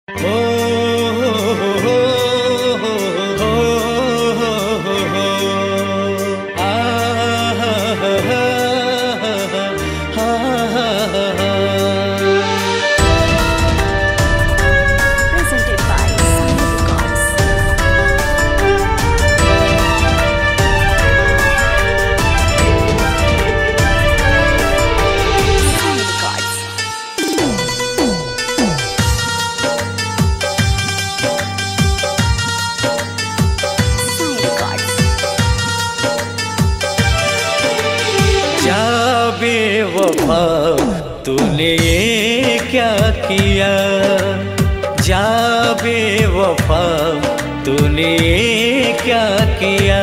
बेवफा तूने ये क्या किया, जा बेवफा तूने ये क्या किया।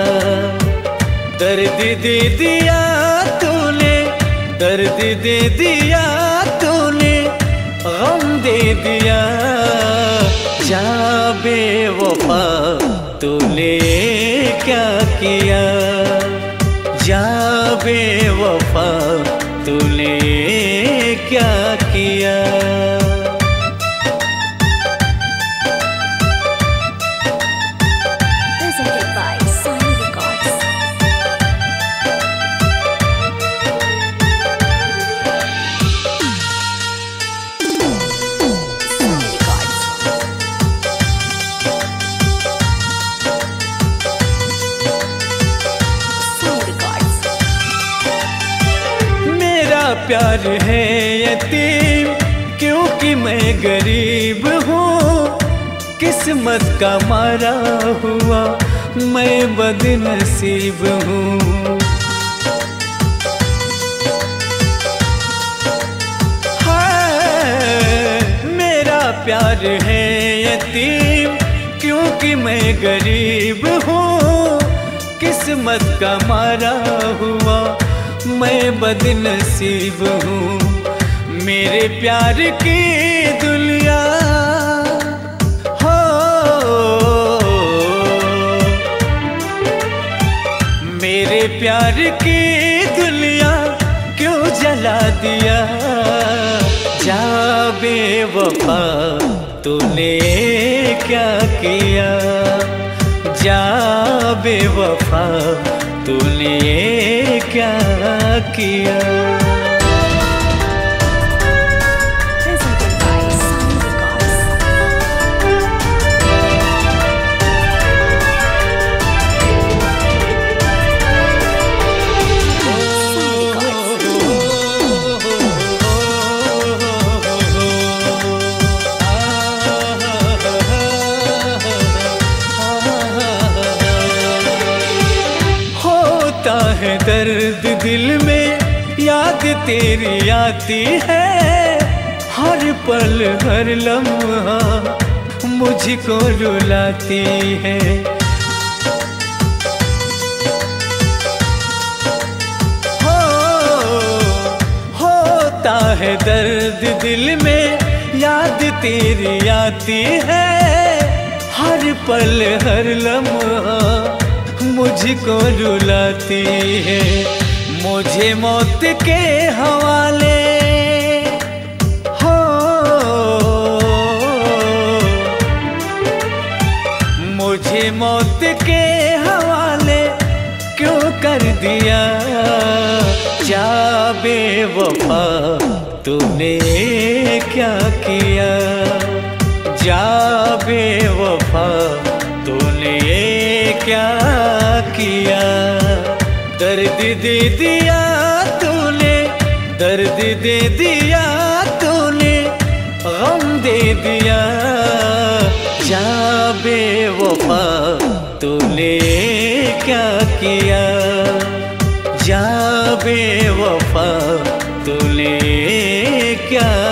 दर्द दे दिया तूने, दर्द दे दिया तूने, गम दे दिया। जा बेवफा तूने ये क्या किया, जा बेवफा तूने क्या किया। Presented by Sony Records. Sony Records. Sony Records. मेरा प्यार है यतीम क्योंकि मैं गरीब हूँ, किस्मत का मारा हुआ मैं बदनसीब हूँ। हाय मेरा प्यार है यतीम क्योंकि मैं गरीब हूँ, किस्मत का मारा हुआ मैं बदनसीब हूँ। मेरे प्यार की दुनिया हो, मेरे प्यार की दुनिया क्यों जला दिया। जा बेवफा तूने क्या किया, जा बेवफा तूने क्या किया। Presented by Sony Records. Sony Records. होता है दर्द दिल में, याद तेरी आती है, हर पल हर लम्हा मुझको रुलाती है। होता है दर्द दिल में, याद तेरी आती है, हर पल हर लम्हा मुझको रुलाती है। मुझे मौत के हवाले हो, मुझे मौत के हवाले क्यों कर दिया। जा बेवफा तूने क्या किया, जा बेवफा तूने क्या किया। दर्द दे दिया तूने, दर्द दे दिया तूने, गम दे दिया। जा बेवफा तूने क्या किया, जा बेवफा तूने क्या